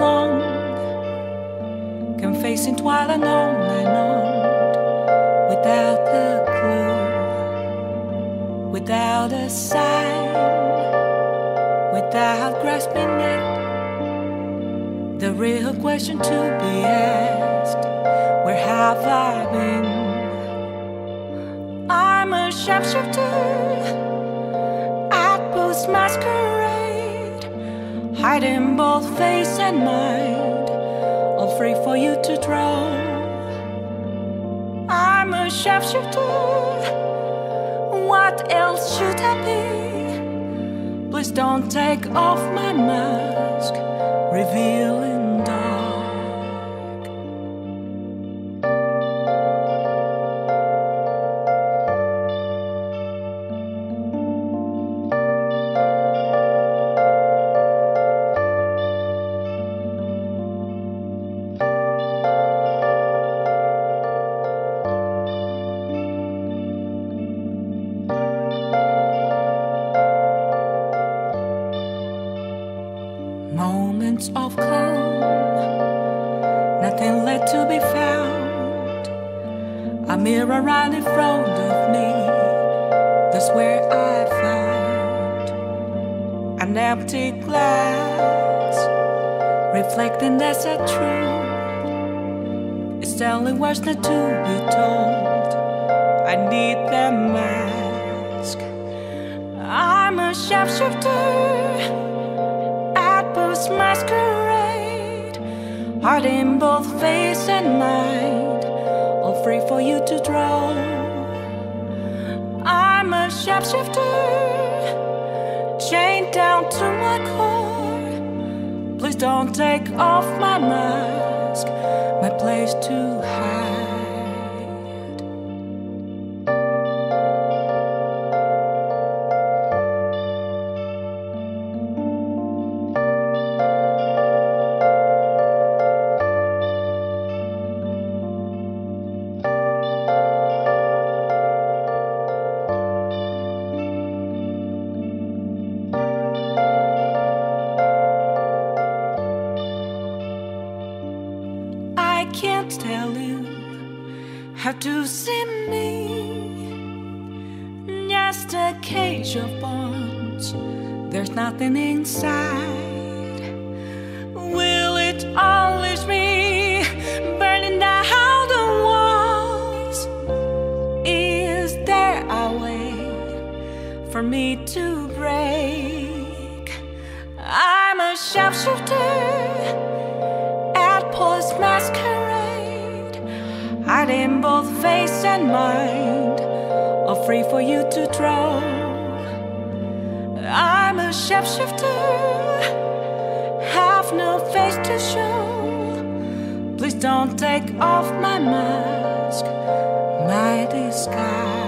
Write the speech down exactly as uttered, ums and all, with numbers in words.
alone can face it while unknown and on, without a clue, without a sign, without grasping it. The real question to be asked: where have I been? I'm a shapeshifter at Post Masquerade, hiding both face and mind, all free for you to draw. I'm a shapeshifter, what else should I be? Please don't take off my mask, revealing dark. Moments of calm, nothing left to be found. A mirror right in front of me, that's where I found an empty glass, reflecting that's a truth. It's telling words not to be told. I need that mask. I'm a shapeshifter, Post Masquerade, heart in both face and mind, all free for you to draw. I'm a shapeshifter, chained down to my core. Please don't take off my mask, my place to hide. I can't tell you how to see me, just a cage of bones, there's nothing inside. Will it always be burning down the walls? Is there a way for me to break? I'm a shapeshifter, Post Masquerade, hiding both face and mind, all free for you to draw. I'm a shapeshifter, have no face to show. Please don't take off my mask, my disguise.